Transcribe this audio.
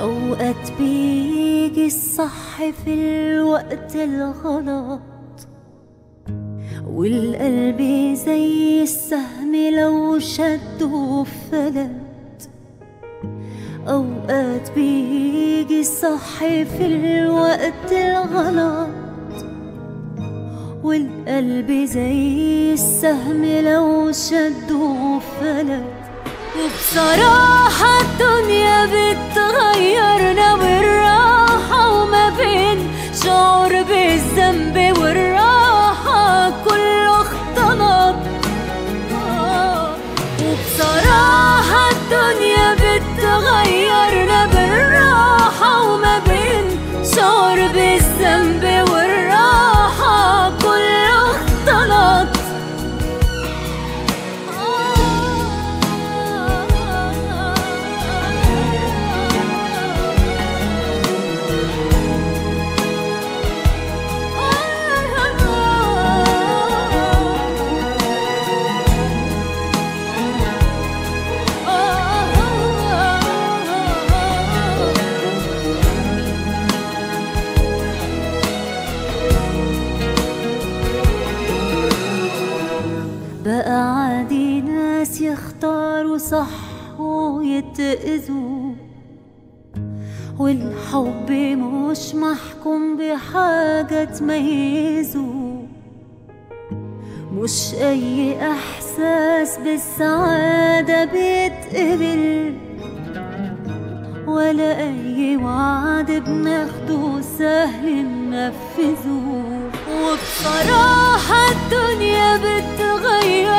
أوقات بيجي الصح في الوقت الغلط، والقلب زي السهم لو شده فلت. أوقات بيجي الصح في الوقت الغلط، والقلب زي السهم لو شده فلت. وبصراحة الدنيا بتغيرنا بالراحة، وما بين شعور بالذنب والراحة كله اختلط. وبصراحة الدنيا بتغيرنا بالراحة، وما بين شعور بالذنب والراحة كله اختلط. بقى عادي ناس يختاروا صح ويتأذوا، والحب مش محكوم بحاجة تميزه. مش أي إحساس بالسعادة بيتقبل، ولا أي وعد بناخده سهل ننفذه. وبصراحة الدنيا بتغير